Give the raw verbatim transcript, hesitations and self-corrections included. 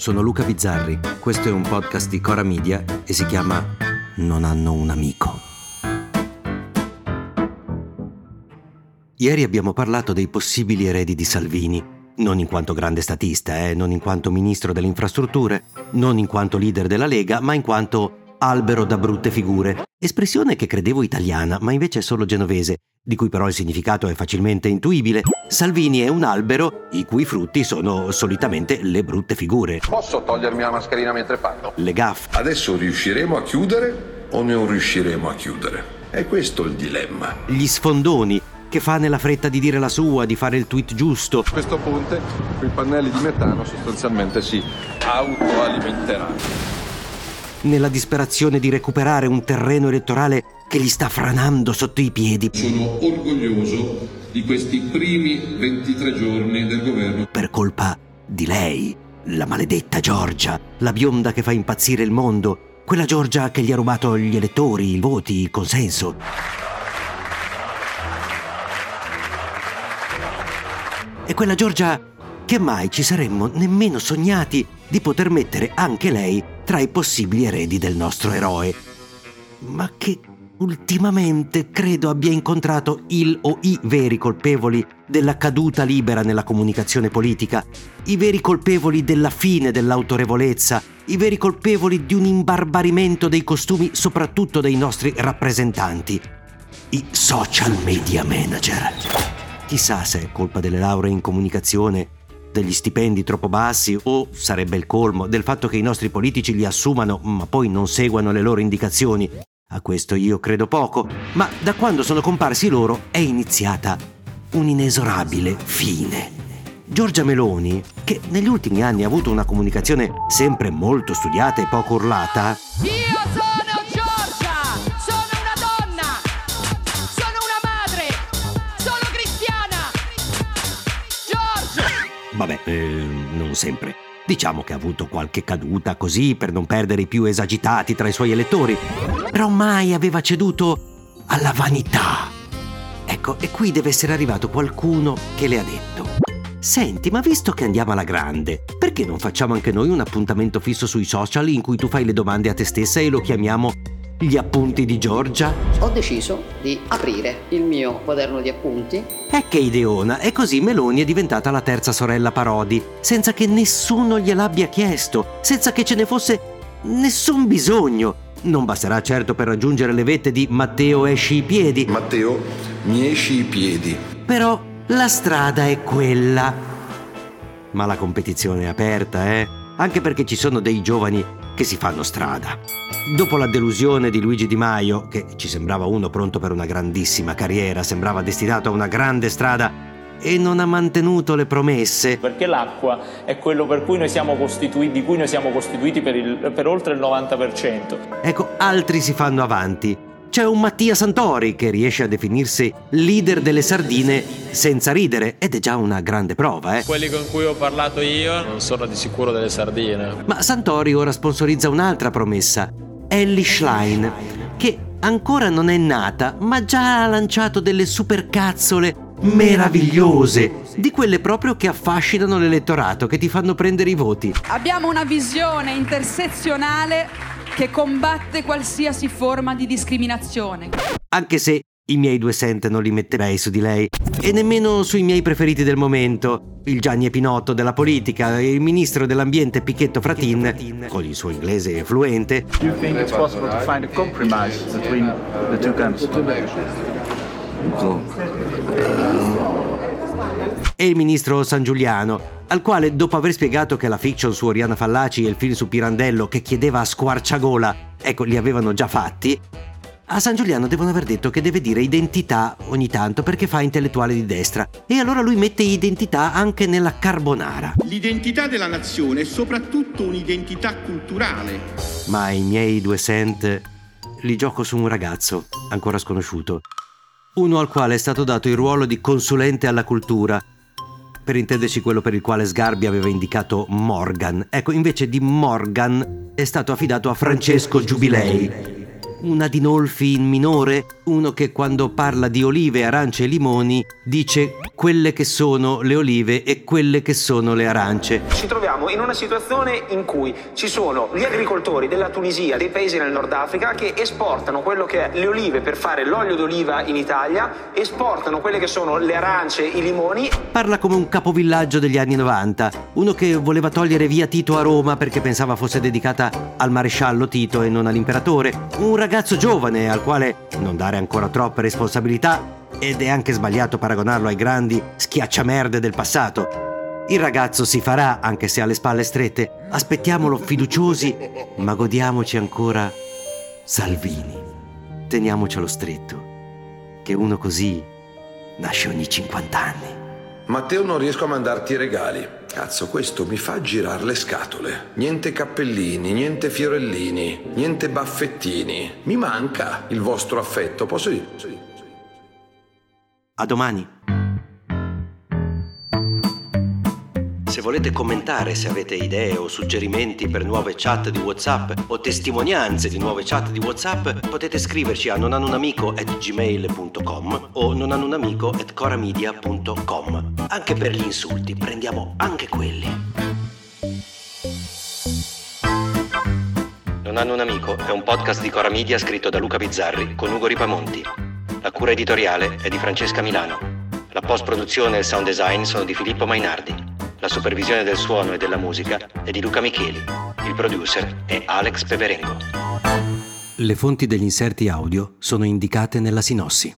sono Luca Bizzarri, questo è un podcast di Cora Media e si chiama Non hanno un amico. Ieri abbiamo parlato dei possibili eredi di Salvini, non in quanto grande statista, eh, non in quanto ministro delle infrastrutture, non in quanto leader della Lega, ma in quanto albero da brutte figure, espressione che credevo italiana, ma invece è solo genovese, di cui però il significato è facilmente intuibile. Salvini è un albero i cui frutti sono solitamente le brutte figure. Posso togliermi la mascherina mentre parlo? Le gaffe. Adesso riusciremo a chiudere o non riusciremo a chiudere? È questo il dilemma. Gli sfondoni, che fa nella fretta di dire la sua, di fare il tweet giusto. A questo punto i pannelli di metano sostanzialmente si autoalimenteranno. Nella disperazione di recuperare un terreno elettorale che gli sta franando sotto i piedi. Sono orgoglioso di questi primi ventitré giorni del governo. Per colpa di lei, la maledetta Giorgia, la bionda che fa impazzire il mondo, quella Giorgia che gli ha rubato gli elettori, i voti, il consenso. E quella Giorgia che mai ci saremmo nemmeno sognati di poter mettere anche lei tra i possibili eredi del nostro eroe, ma che ultimamente credo abbia incontrato il o i veri colpevoli della caduta libera nella comunicazione politica, i veri colpevoli della fine dell'autorevolezza, i veri colpevoli di un imbarbarimento dei costumi soprattutto dei nostri rappresentanti, i social media manager. Chissà se è colpa delle lauree in comunicazione, degli stipendi troppo bassi o, sarebbe il colmo, del fatto che i nostri politici li assumano ma poi non seguano le loro indicazioni. A questo io credo poco, ma da quando sono comparsi loro è iniziata un'inesorabile fine. Giorgia Meloni, che negli ultimi anni ha avuto una comunicazione sempre molto studiata e poco urlata. Io sono Giorgia, sono una donna, sono una madre, sono cristiana. Giorgia! Vabbè, eh, non sempre. Diciamo che ha avuto qualche caduta così per non perdere i più esagitati tra i suoi elettori, però mai aveva ceduto alla vanità. Ecco, e qui deve essere arrivato qualcuno che le ha detto: senti, ma visto che andiamo alla grande, perché non facciamo anche noi un appuntamento fisso sui social in cui tu fai le domande a te stessa e lo chiamiamo gli appunti di Giorgia? Ho deciso di aprire il mio quaderno di appunti. E che ideona! E così Meloni è diventata la terza sorella Parodi, senza che nessuno gliel'abbia chiesto, senza che ce ne fosse nessun bisogno. Non basterà certo per raggiungere le vette di Matteo esci i piedi. Matteo, mi esci i piedi. Però la strada è quella. Ma la competizione è aperta, eh? Anche perché ci sono dei giovani che si fanno strada. Dopo la delusione di Luigi Di Maio, che ci sembrava uno pronto per una grandissima carriera, sembrava destinato a una grande strada e non ha mantenuto le promesse. Perché l'acqua è quello per cui noi siamo costituiti, di cui noi siamo costituiti per, il, per oltre il novanta per cento. Ecco, altri si fanno avanti. C'è un Mattia Santori che riesce a definirsi leader delle sardine senza ridere, ed è già una grande prova, eh. Quelli con cui ho parlato io non sono di sicuro delle sardine. Ma Santori ora sponsorizza un'altra promessa, Elly Schlein, che ancora non è nata, ma già ha lanciato delle supercazzole meravigliose, di quelle proprio che affascinano l'elettorato, che ti fanno prendere i voti. Abbiamo una visione intersezionale che combatte qualsiasi forma di discriminazione. Anche se i miei due cent non li metterei su di lei, e nemmeno sui miei preferiti del momento, il Gianni Epinotto della politica, il ministro dell'ambiente Pichetto Fratin, con il suo inglese fluente. Do you think it's possible to find a compromise between the two countries? E il ministro Sangiuliano, al quale, dopo aver spiegato che la fiction su Oriana Fallaci e il film su Pirandello che chiedeva a squarciagola, ecco, li avevano già fatti, a Sangiuliano devono aver detto che deve dire identità ogni tanto perché fa intellettuale di destra, e allora lui mette identità anche nella carbonara. L'identità della nazione è soprattutto un'identità culturale. Ma i miei due cent li gioco su un ragazzo ancora sconosciuto, uno al quale è stato dato il ruolo di consulente alla cultura, per intenderci quello per il quale Sgarbi aveva indicato Morgan. Ecco, invece di Morgan è stato affidato a Francesco Giubilei, un Adinolfi in minore, uno che quando parla di olive, arance e limoni dice quelle che sono le olive e quelle che sono le arance. Ci troviamo in una situazione in cui ci sono gli agricoltori della Tunisia, dei paesi nel Nord Africa, che esportano quello che è le olive per fare l'olio d'oliva in Italia, esportano quelle che sono le arance, i limoni. Parla come un capovillaggio degli anni novanta, uno che voleva togliere via Tito a Roma perché pensava fosse dedicata al maresciallo Tito e non all'imperatore, un ragazzo giovane al quale non dare ancora troppe responsabilità, ed è anche sbagliato paragonarlo ai grandi schiacciamerde del passato. Il ragazzo si farà, anche se ha le spalle strette. Aspettiamolo fiduciosi, ma godiamoci ancora Salvini. Teniamocelo stretto, che uno così nasce ogni cinquanta anni. Matteo, non riesco a mandarti i regali. Cazzo, questo mi fa girare le scatole. Niente cappellini, niente fiorellini, niente baffettini. Mi manca il vostro affetto, posso dire? Posso dire? A domani. Se volete commentare, se avete idee o suggerimenti per nuove chat di WhatsApp o testimonianze di nuove chat di WhatsApp, potete scriverci a nonhanunamico at gmail punto com o nonhanunamico at coramedia punto com. Anche per gli insulti, prendiamo anche quelli. Non hanno un amico è un podcast di Cora Media scritto da Luca Bizzarri con Ugo Ripamonti. La cura editoriale è di Francesca Milano. La post-produzione e il sound design sono di Filippo Mainardi. La supervisione del suono e della musica è di Luca Micheli. Il producer è Alex Peverengo. Le fonti degli inserti audio sono indicate nella sinossi.